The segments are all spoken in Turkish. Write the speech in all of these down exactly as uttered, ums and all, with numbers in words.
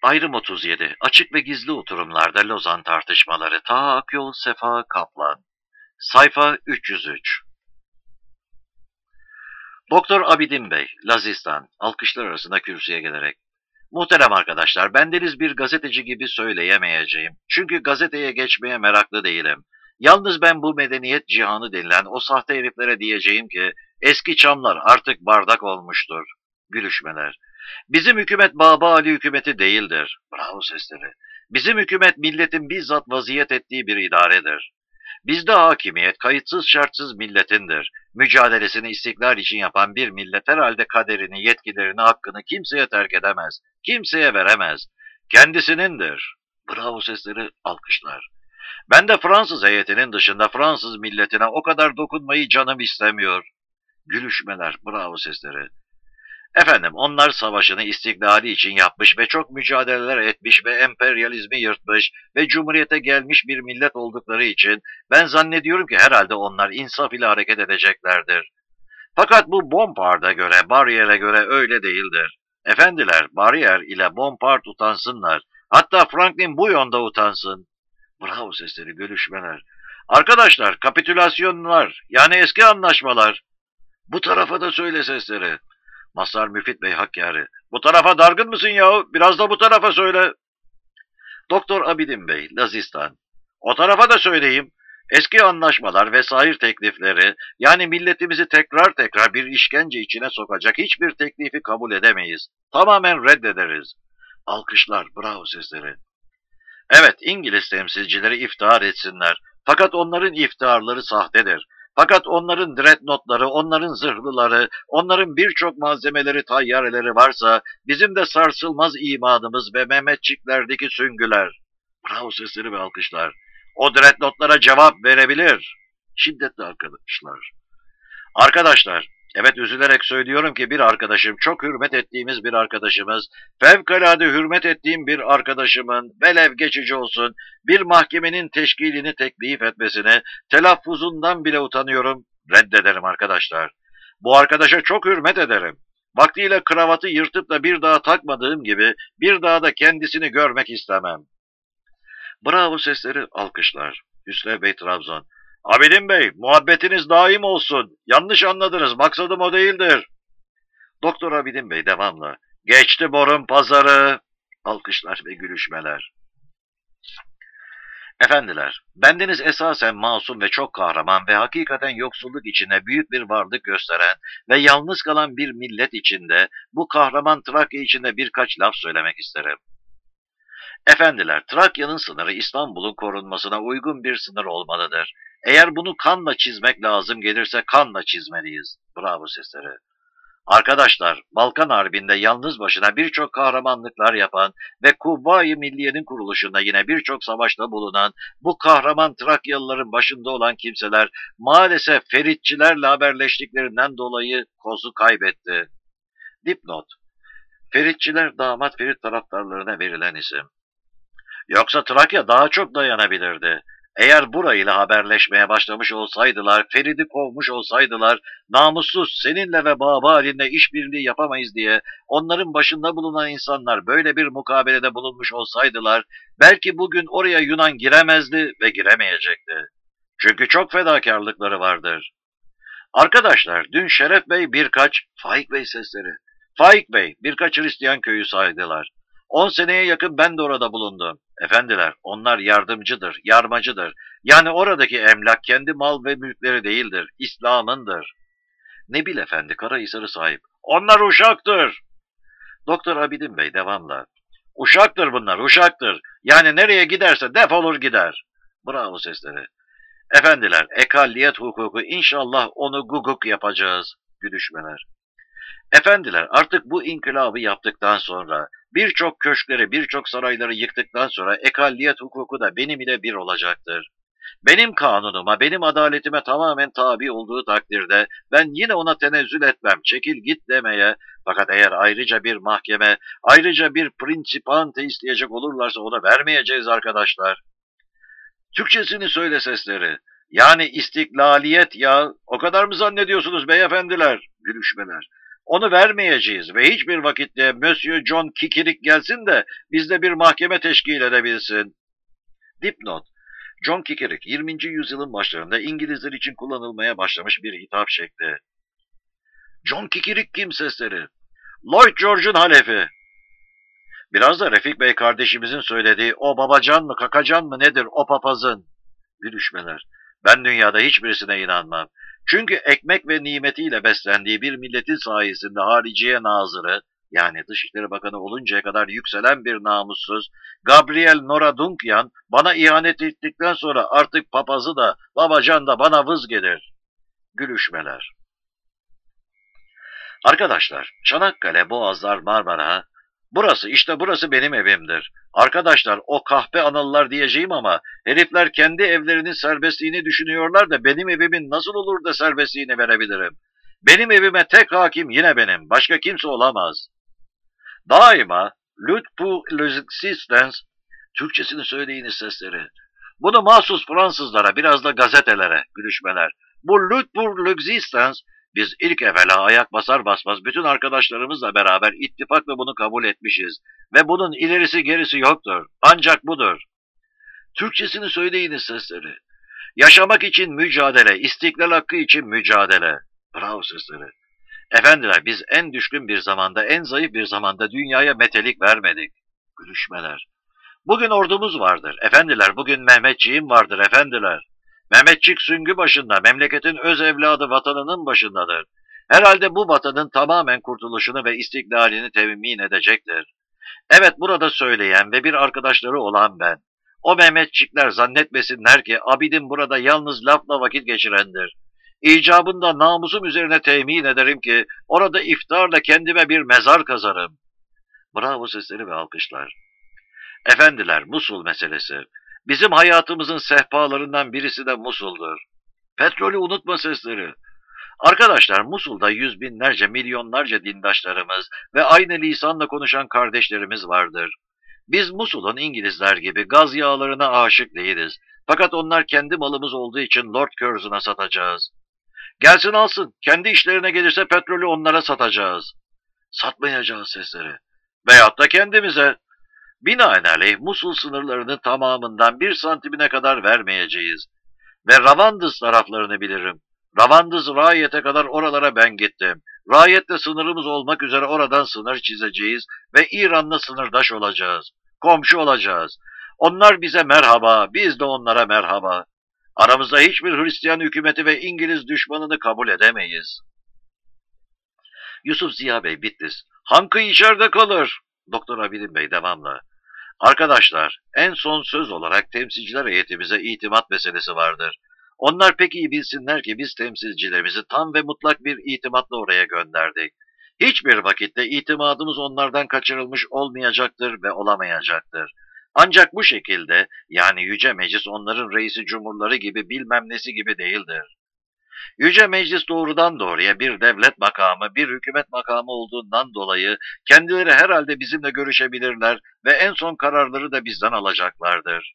Ayrım otuz yedi. Açık ve gizli oturumlarda Lozan tartışmaları. Ta Akyol Sefa Kaplan. Sayfa üç yüz üç. Doktor Abidin Bey, Lazistan, alkışlar arasında kürsüye gelerek. Muhterem arkadaşlar, bendeniz bir gazeteci gibi söyleyemeyeceğim. Çünkü gazeteye geçmeye meraklı değilim. Yalnız ben bu medeniyet cihanı denilen o sahte heriflere diyeceğim ki, eski çamlar artık bardak olmuştur. Gülüşmeler. Bizim hükümet Baba Ali hükümeti değildir. Bravo sesleri. Bizim hükümet milletin bizzat vaziyet ettiği bir idaredir. Bizde hakimiyet kayıtsız şartsız milletindir. Mücadelesini istiklal için yapan bir millet herhalde kaderini, yetkilerini, hakkını kimseye terk edemez. Kimseye veremez. Kendisinindir. Bravo sesleri, alkışlar. Ben de Fransız heyetinin dışında Fransız milletine o kadar dokunmayı canım istemiyor. Gülüşmeler, bravo sesleri. Efendim, onlar savaşını istiklali için yapmış ve çok mücadeleler etmiş ve emperyalizmi yırtmış ve cumhuriyete gelmiş bir millet oldukları için ben zannediyorum ki herhalde onlar insaf ile hareket edeceklerdir. Fakat bu Bompard'a göre, Barrier'e göre öyle değildir. Efendiler, Barrier ile Bompard utansınlar. Hatta Franklin bu yönde utansın. Bravo sesleri, gülüşmeler. Arkadaşlar, kapitülasyonlar, yani eski anlaşmalar. Bu tarafa da söyle sesleri. Mazhar Müfit Bey Hakkari. Bu tarafa dargın mısın yahu? Biraz da bu tarafa söyle. Doktor Abidin Bey, Lazistan. O tarafa da söyleyeyim. Eski anlaşmalar vesaire teklifleri, yani milletimizi tekrar tekrar bir işkence içine sokacak hiçbir teklifi kabul edemeyiz. Tamamen reddederiz. Alkışlar, bravo sesleri. Evet, İngiliz temsilcileri iftihar etsinler. Fakat onların iftiharları sahtedir. Fakat onların dreadnoughtları, onların zırhlıları, onların birçok malzemeleri, tayyareleri varsa bizim de sarsılmaz imanımız ve Mehmetçiklerdeki süngüler. Bravo sesleri ve alkışlar. O dreadnoughtlara cevap verebilir. Şiddetli arkadaşlar. Arkadaşlar, evet üzülerek söylüyorum ki bir arkadaşım, çok hürmet ettiğimiz bir arkadaşımız, fevkalade hürmet ettiğim bir arkadaşımın, velev geçici olsun, bir mahkemenin teşkilini teklif etmesine, telaffuzundan bile utanıyorum, reddederim arkadaşlar. Bu arkadaşa çok hürmet ederim. Vaktiyle kravatı yırtıp da bir daha takmadığım gibi, bir daha da kendisini görmek istemem. Bravo sesleri, alkışlar. Hüsrev Bey Trabzon. Abidin Bey, muhabbetiniz daim olsun. Yanlış anladınız, maksadım o değildir. Doktor Abidin Bey devamlı. Geçti borun pazarı. Alkışlar ve gülüşmeler. Efendiler, bendeniz esasen masum ve çok kahraman ve hakikaten yoksulluk içinde büyük bir varlık gösteren ve yalnız kalan bir millet içinde bu kahraman Trakya içinde birkaç laf söylemek isterim. Efendiler, Trakya'nın sınırı İstanbul'un korunmasına uygun bir sınır olmalıdır. Eğer bunu kanla çizmek lazım gelirse kanla çizmeliyiz. Bravo sesleri. Arkadaşlar, Balkan Harbi'nde yalnız başına birçok kahramanlıklar yapan ve Kuvvayi Milliye'nin kuruluşunda yine birçok savaşta bulunan bu kahraman Trakyalıların başında olan kimseler maalesef Feritçilerle haberleştiklerinden dolayı kozu kaybetti. Dipnot. Feritçiler damat Ferit taraftarlarına verilen isim. Yoksa Trakya daha çok dayanabilirdi. Eğer burayla haberleşmeye başlamış olsaydılar, Ferid'i kovmuş olsaydılar, namussuz seninle ve Baba Ali'nle işbirliği yapamayız diye onların başında bulunan insanlar böyle bir mukabelede bulunmuş olsaydılar, belki bugün oraya Yunan giremezdi ve giremeyecekti. Çünkü çok fedakarlıkları vardır. Arkadaşlar, dün Şeref Bey birkaç, Faik Bey sesleri, Faik Bey birkaç Hristiyan köyü saydılar. On seneye yakın ben de orada bulundum. Efendiler, onlar yardımcıdır, yarmacıdır. Yani oradaki emlak kendi mal ve mülkleri değildir, İslam'ındır. Nebil Efendi, Karahisar'ı sahip. Onlar uşaktır. Doktor Abidin Bey devamla. Uşaktır bunlar, uşaktır. Yani nereye giderse defolur gider. Bravo sesleri. Efendiler, ekalliyet hukuku inşallah onu guguk yapacağız. Gülüşmeler. Efendiler, artık bu inkılabı yaptıktan sonra, birçok köşkleri, birçok sarayları yıktıktan sonra ekalliyet hukuku da benim ile bir olacaktır. Benim kanunuma, benim adaletime tamamen tabi olduğu takdirde ben yine ona tenezzül etmem, çekil git demeye. Fakat eğer ayrıca bir mahkeme, ayrıca bir prinsipante isteyecek olurlarsa ona vermeyeceğiz arkadaşlar. Türkçesini söyle sesleri. Yani istiklaliyet ya, o kadar mı zannediyorsunuz beyefendiler? Gülüşmeler. Onu vermeyeceğiz ve hiçbir vakitte Monsieur John Kikirik gelsin de bizde bir mahkeme teşkil edebilsin. Dipnot: John Kikirik, yirminci yüzyılın başlarında İngilizler için kullanılmaya başlamış bir hitap şekli. John Kikirik kim sesleri? Lloyd George'un halefi. Biraz da Refik Bey kardeşimizin söylediği o babacan mı kakacan mı nedir o papazın? Gülüşmeler. Ben dünyada hiçbirisine inanmam. Çünkü ekmek ve nimetiyle beslendiği bir milletin sayesinde hariciye nazırı, yani Dışişleri Bakanı oluncaya kadar yükselen bir namussuz, Gabriel Noraduncan bana ihanet ettikten sonra artık papazı da babacan da bana vız gelir. Gülüşmeler. Arkadaşlar, Çanakkale, Boğazlar, Marmara, burası işte burası benim evimdir. Arkadaşlar o kahpe analılar diyeceğim ama herifler kendi evlerinin serbestliğini düşünüyorlar da benim evimin nasıl olur da serbestliğini verebilirim? Benim evime tek hakim yine benim, başka kimse olamaz. Daima lutte pour l'existence, Türkçesini söyleyiniz sesleri. Bunu mahsus Fransızlara, biraz da gazetelere, gülüşmeler. Bu lutte pour l'existence, biz ilk evvela ayak basar basmaz bütün arkadaşlarımızla beraber ittifakla bunu kabul etmişiz. Ve bunun ilerisi gerisi yoktur. Ancak budur. Türkçesini söyleyiniz sesleri. Yaşamak için mücadele, istiklal hakkı için mücadele. Bravo sesleri. Efendiler, biz en düşkün bir zamanda, en zayıf bir zamanda dünyaya metelik vermedik. Gülüşmeler. Bugün ordumuz vardır. Efendiler, bugün Mehmetçiğim vardır efendiler. Mehmetçik süngü başında, memleketin öz evladı vatanının başındadır. Herhalde bu vatanın tamamen kurtuluşunu ve istiklalini temin edecektir. Evet, burada söyleyen ve bir arkadaşları olan ben. O Mehmetçikler zannetmesinler ki Abidin burada yalnız lafla vakit geçirendir. İcabında namusum üzerine temin ederim ki orada iftarla kendime bir mezar kazarım. Bravo sesleri ve alkışlar. Efendiler, Musul meselesi. Bizim hayatımızın sehpalarından birisi de Musul'dur. Petrolü unutma sesleri. Arkadaşlar, Musul'da yüz binlerce, milyonlarca dindaşlarımız ve aynı lisanla konuşan kardeşlerimiz vardır. Biz Musul'un İngilizler gibi gaz yağlarına aşık değiliz. Fakat onlar kendi malımız olduğu için Lord Curzon'a satacağız. Gelsin alsın, kendi işlerine gelirse petrolü onlara satacağız. Satmayacağız sesleri. Veyahut da kendimize. Binaenaleyh Musul sınırlarının tamamından bir santimine kadar vermeyeceğiz. Ve Ravandız taraflarını bilirim. Ravandız Rayet'e kadar oralara ben gittim. Rayet'le sınırımız olmak üzere oradan sınır çizeceğiz ve İran'la sınırdaş olacağız. Komşu olacağız. Onlar bize merhaba, biz de onlara merhaba. Aramızda hiçbir Hristiyan hükümeti ve İngiliz düşmanını kabul edemeyiz. Yusuf Ziya Bey, Bitlis. Hankı içeride kalır. Doktor Abidin Bey devamlı. Arkadaşlar, en son söz olarak temsilciler heyetimize itimat meselesi vardır. Onlar pek iyi bilsinler ki biz temsilcilerimizi tam ve mutlak bir itimatla oraya gönderdik. Hiçbir vakitte itimadımız onlardan kaçırılmış olmayacaktır ve olamayacaktır. Ancak bu şekilde, yani Yüce Meclis onların reisi cumhurları gibi bilmem nesi gibi değildir. Yüce Meclis doğrudan doğruya bir devlet makamı, bir hükümet makamı olduğundan dolayı kendileri herhalde bizimle görüşebilirler ve en son kararları da bizden alacaklardır.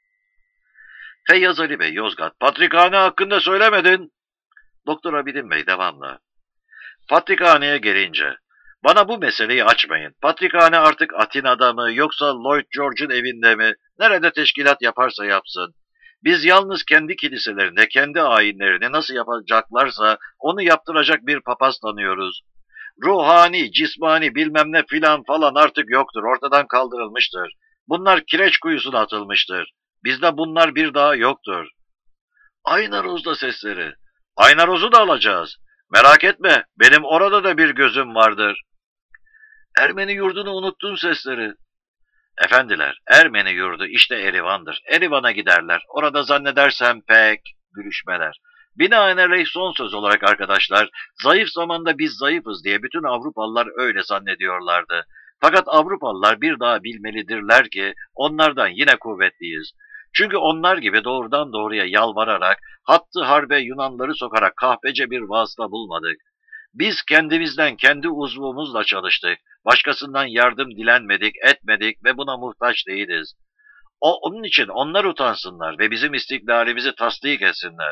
Feyyaz Ali Bey, Yozgat. Patrikhane hakkında söylemedin. Doktor Abidin Bey devamlı. Patrikhaneye gelince, bana bu meseleyi açmayın. Patrikhane artık Atina'da mı yoksa Lloyd George'un evinde mi? Nerede teşkilat yaparsa yapsın. Biz yalnız kendi kiliselerinde, kendi ayinlerini nasıl yapacaklarsa onu yaptıracak bir papaz tanıyoruz. Ruhani, cismani bilmem ne filan falan artık yoktur, ortadan kaldırılmıştır. Bunlar kireç kuyusuna atılmıştır. Bizde bunlar bir daha yoktur. Aynaroz'da sesleri. Aynaroz'u da alacağız. Merak etme, benim orada da bir gözüm vardır. Ermeni yurdunu unuttun sesleri. Efendiler, Ermeni yurdu işte Erivan'dır. Erivan'a giderler. Orada zannedersem pek gülüşmeler. Binaenaleyh son söz olarak arkadaşlar, zayıf zamanda biz zayıfız diye bütün Avrupalılar öyle zannediyorlardı. Fakat Avrupalılar bir daha bilmelidirler ki onlardan yine kuvvetliyiz. Çünkü onlar gibi doğrudan doğruya yalvararak, hattı harbe Yunanları sokarak kahpece bir vasıta bulmadık. Biz kendimizden, kendi uzvumuzla çalıştık. Başkasından yardım dilenmedik, etmedik ve buna muhtaç değiliz. O, onun için onlar utansınlar ve bizim istiklalimizi tasdik etsinler.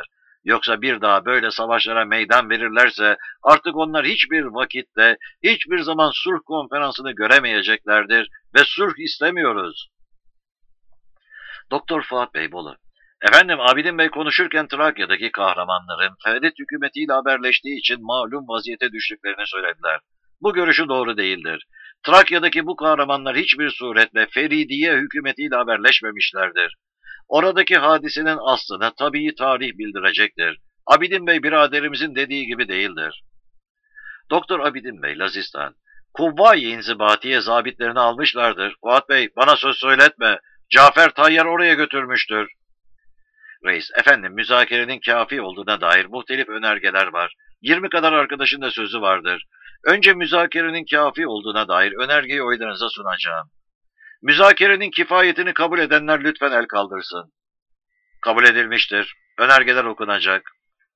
Yoksa bir daha böyle savaşlara meydan verirlerse artık onlar hiçbir vakitte, hiçbir zaman sulh konferansını göremeyeceklerdir ve sulh istemiyoruz. Doktor Fuat Beybolu: Efendim, Abidin Bey konuşurken Trakya'daki kahramanların Fevdet hükümetiyle haberleştiği için malum vaziyete düştüklerini söylediler. Bu görüşü doğru değildir. Trakya'daki bu kahramanlar hiçbir suretle Feridiye hükümetiyle haberleşmemişlerdir. Oradaki hadisenin aslını tabii tarih bildirecektir. Abidin Bey biraderimizin dediği gibi değildir. Doktor Abidin Bey, Lazistan: Kuvvayi İnzibatiye zabitlerini almışlardır. Fuat Bey, bana söz söyletme. Cafer Tayyar oraya götürmüştür. Reis: Efendim, müzakerenin kafi olduğuna dair muhtelif önergeler var. Yirmi kadar arkadaşın da sözü vardır. Önce müzakerenin kafi olduğuna dair önergeyi oylarınıza sunacağım. Müzakerenin kifayetini kabul edenler lütfen el kaldırsın. Kabul edilmiştir. Önergeler okunacak.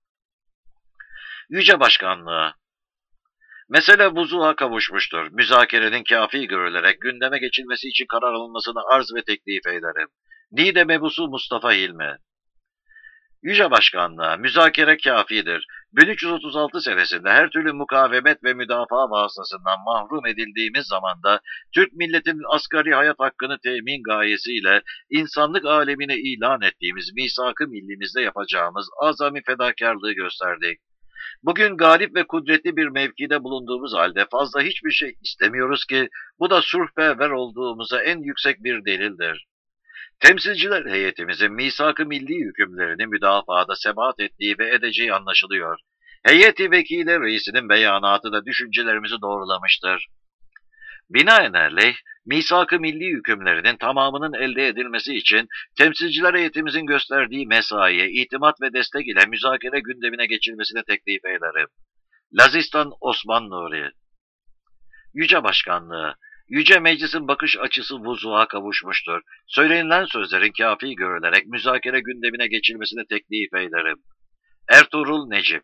Yüce Başkanlığı: Mesele vuzuğa kavuşmuştur. Müzakerenin kafi görülerek gündeme geçilmesi için karar alınmasını arz ve teklif ederim. Nide mebusu Mustafa Hilmi: Yüce Başkanlığa, müzakere kafidir. bin üç yüz otuz altı senesinde her türlü mukavemet ve müdafaa vasıtasından mahrum edildiğimiz zamanda Türk milletinin asgari hayat hakkını temin gayesiyle insanlık alemine ilan ettiğimiz misak-ı millimizde yapacağımız azami fedakarlığı gösterdik. Bugün galip ve kudretli bir mevkide bulunduğumuz halde fazla hiçbir şey istemiyoruz ki bu da sulhperver olduğumuza en yüksek bir delildir. Temsilciler heyetimizin misak-ı milli hükümlerini müdafaada sebat ettiği ve edeceği anlaşılıyor. Heyeti vekile reisinin beyanatı da düşüncelerimizi doğrulamıştır. Binaenaleyh, misak-ı milli hükümlerinin tamamının elde edilmesi için temsilciler heyetimizin gösterdiği mesaiye itimat ve destek ile müzakere gündemine geçilmesini teklif ederim. Lazistan Osman Nuri: Yüce Başkanlığı, Yüce Meclis'in bakış açısı vuzuğa kavuşmuştur. Söylenilen sözlerin kafi görülerek müzakere gündemine geçilmesini teklif ederim. Ertuğrul Necip: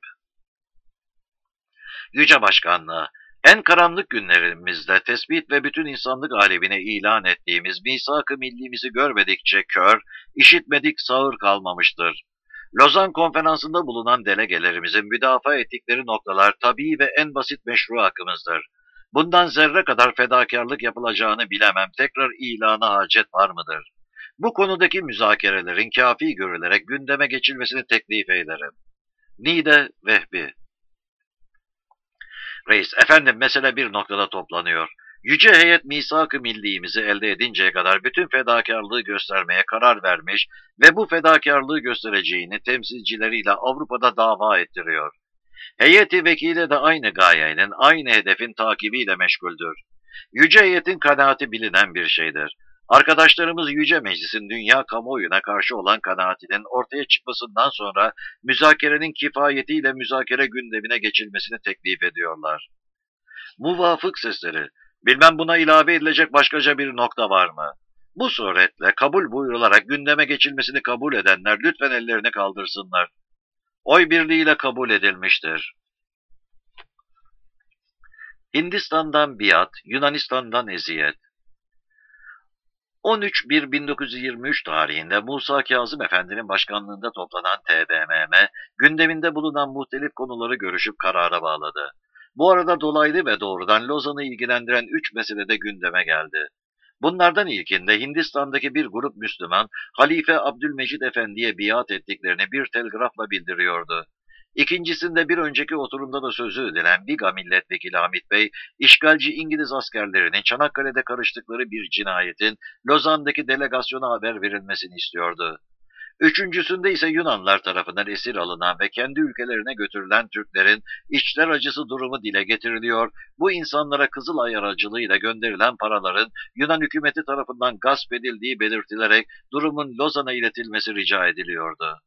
Yüce Başkanlığı, en karanlık günlerimizde tespit ve bütün insanlık alemine ilan ettiğimiz misak-ı millimizi görmedikçe kör, işitmedik sağır kalmamıştır. Lozan Konferansı'nda bulunan delegelerimizin müdafaa ettikleri noktalar tabii ve en basit meşru hakkımızdır. Bundan zerre kadar fedakarlık yapılacağını bilemem, tekrar ilana hacet var mıdır? Bu konudaki müzakerelerin kafi görülerek gündeme geçilmesini teklif ederim. Nide Vehbi: Reis: Efendim, mesele bir noktada toplanıyor. Yüce heyet misak-ı milliğimizi elde edinceye kadar bütün fedakarlığı göstermeye karar vermiş ve bu fedakarlığı göstereceğini temsilcileriyle Avrupa'da dava ettiriyor. Heyeti vekile de aynı gayenin, aynı hedefin takibiyle meşguldür. Yüce heyetin kanaati bilinen bir şeydir. Arkadaşlarımız Yüce Meclis'in dünya kamuoyuna karşı olan kanaatinin ortaya çıkmasından sonra müzakerenin kifayetiyle müzakere gündemine geçilmesini teklif ediyorlar. Muvafık sesleri: Bilmem, buna ilave edilecek başkaca bir nokta var mı? Bu suretle kabul buyurularak gündeme geçilmesini kabul edenler lütfen ellerini kaldırsınlar. Oy birliğiyle kabul edilmiştir. Hindistan'dan biat, Yunanistan'dan eziyet. on üç bir bin dokuz yüz yirmi üç tarihinde Musa Kazım Efendi'nin başkanlığında toplanan T B M M, gündeminde bulunan muhtelif konuları görüşüp karara bağladı. Bu arada dolaylı ve doğrudan Lozan'ı ilgilendiren üç mesele de gündeme geldi. Bunlardan ilkinde Hindistan'daki bir grup Müslüman, Halife Abdülmecid Efendi'ye biat ettiklerini bir telgrafla bildiriyordu. İkincisinde bir önceki oturumda da sözü edilen Biga Milletvekili Hamit Bey, işgalci İngiliz askerlerinin Çanakkale'de karıştıkları bir cinayetin Lozan'daki delegasyona haber verilmesini istiyordu. Üçüncüsünde ise Yunanlar tarafından esir alınan ve kendi ülkelerine götürülen Türklerin içler acısı durumu dile getiriliyor, bu insanlara Kızılay aracılığıyla gönderilen paraların Yunan hükümeti tarafından gasp edildiği belirtilerek durumun Lozan'a iletilmesi rica ediliyordu.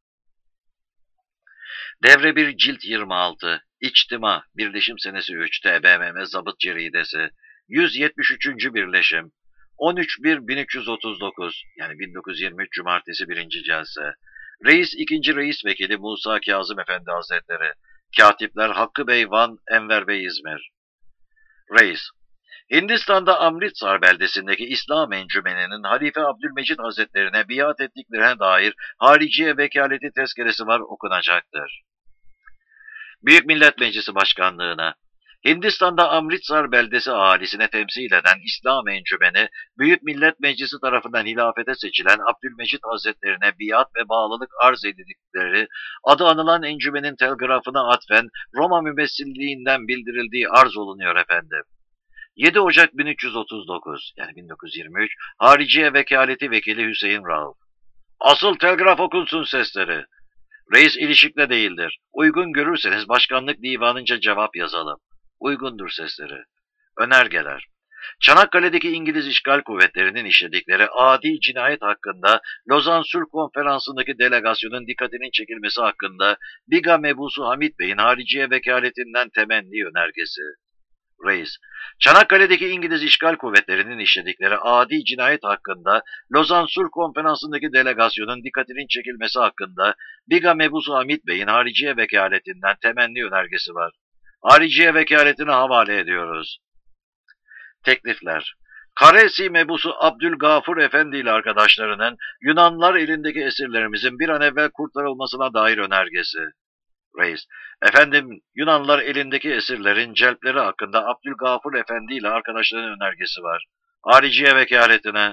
Devre bir cilt yirmi altı, İçtima, Birleşim senesi üç, T B M M Zabıt Ceridesi, yüz yetmiş üçüncü Birleşim, on üç bir bin üç yüz otuz dokuz, yani bin dokuz yüz yirmi üç Cumartesi birinci Celse, Reis ikinci Reis Vekili Musa Kazım Efendi Hazretleri, Katipler Hakkı Bey Van, Enver Bey İzmir. Reis: Hindistan'da Amritsar beldesindeki İslam encümeninin Halife Abdülmecid Hazretlerine biat ettiklerine dair hariciye vekaleti tezkeresi var, okunacaktır. Büyük Millet Meclisi Başkanlığına Hindistan'da Amritsar beldesi ahalisine temsil eden İslam encümeni, Büyük Millet Meclisi tarafından hilafete seçilen Abdülmecid Hazretlerine biat ve bağlılık arz edildikleri adı anılan encümenin telgrafına atfen Roma mümessilliğinden bildirildiği arz olunuyor efendim. yedi Ocak bin üç yüz otuz dokuz, yani bin dokuz yüz yirmi üç, Hariciye Vekaleti Vekili Hüseyin Rauf. Asıl telgraf okunsun sesleri. Reis ilişikle değildir. Uygun görürseniz başkanlık divanınca cevap yazalım. Uygundur sesleri. Önergeler. Çanakkale'deki İngiliz işgal kuvvetlerinin işledikleri adi cinayet hakkında Lozan Sulh Konferansı'ndaki delegasyonun dikkatinin çekilmesi hakkında Biga Mebusu Hamit Bey'in hariciye vekaletinden temenni önergesi. Reis, Çanakkale'deki İngiliz işgal kuvvetlerinin işledikleri adi cinayet hakkında Lozan Sulh Konferansı'ndaki delegasyonun dikkatinin çekilmesi hakkında Biga Mebusu Hamit Bey'in hariciye vekaletinden temenni önergesi var. Hariciye vekaletine havale ediyoruz. Teklifler. Karesi Mebusu Abdülgafur Efendi ile arkadaşlarının Yunanlar elindeki esirlerimizin bir an evvel kurtarılmasına dair önergesi. Reis, efendim Yunanlar elindeki esirlerin celpleri hakkında Abdülgafur Efendi ile arkadaşlarının önergesi var. Hariciye vekaletine.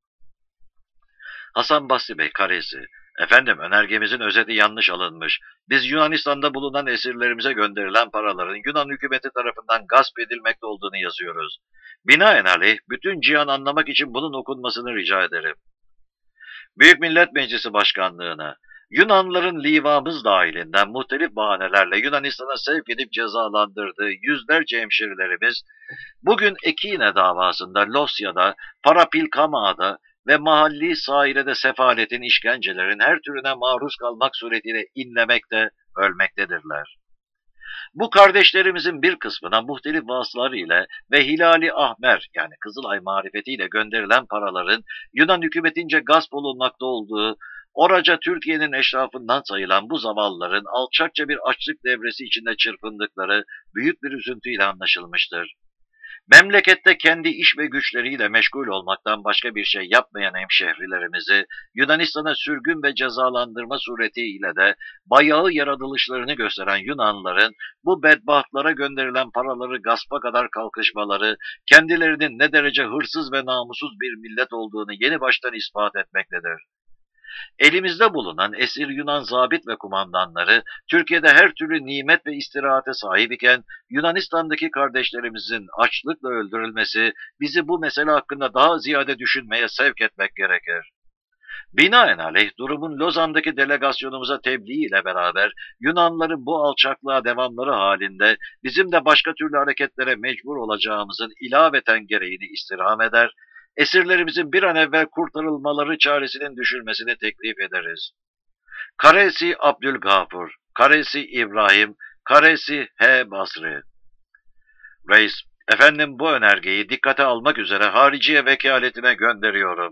Hasan Basri Bey, Karesi. Efendim önergemizin özeti yanlış alınmış. Biz Yunanistan'da bulunan esirlerimize gönderilen paraların Yunan hükümeti tarafından gasp edilmekte olduğunu yazıyoruz. Binaenaleyh bütün cihan anlamak için bunun okunmasını rica ederim. Büyük Millet Meclisi Başkanlığına Yunanlıların livamız dahilinden muhtelif bahanelerle Yunanistan'a sevk edip cezalandırdığı yüzlerce hemşerilerimiz bugün Ekine davasında Losya'da, Parapilkama'da ve mahalli sahilede sefaletin, işkencelerin her türüne maruz kalmak suretiyle inlemekte, ölmektedirler. Bu kardeşlerimizin bir kısmına muhtelif vasıtalar ile ve Hilali Ahmer yani Kızılay marifetiyle gönderilen paraların Yunan hükümetince gasp olunmakta olduğu, oraca Türkiye'nin eşrafından sayılan bu zavallıların alçakça bir açlık devresi içinde çırpındıkları büyük bir üzüntüyle anlaşılmıştır. Memlekette kendi iş ve güçleriyle meşgul olmaktan başka bir şey yapmayan hemşehrilerimizi Yunanistan'a sürgün ve cezalandırma suretiyle de bayağı yaratılışlarını gösteren Yunanların bu bedbahtlara gönderilen paraları gaspa kadar kalkışmaları kendilerinin ne derece hırsız ve namussuz bir millet olduğunu yeni baştan ispat etmektedir. Elimizde bulunan esir Yunan zabit ve kumandanları Türkiye'de her türlü nimet ve istirahate sahip iken Yunanistan'daki kardeşlerimizin açlıkla öldürülmesi bizi bu mesele hakkında daha ziyade düşünmeye sevk etmek gerekir. Binaenaleyh durumun Lozan'daki delegasyonumuza tebliğ ile beraber Yunanların bu alçaklığa devamları halinde bizim de başka türlü hareketlere mecbur olacağımızın ilaveten gereğini istirham eder, esirlerimizin bir an evvel kurtarılmaları çaresinin düşülmesini teklif ederiz. Karesi Abdülgafur, Karesi İbrahim, Karesi H. Basri. Reis, efendim bu önergeyi dikkate almak üzere hariciye vekaletine gönderiyorum.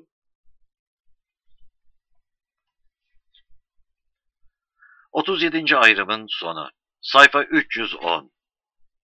otuz yedinci ayrımın sonu. Sayfa üç yüz on.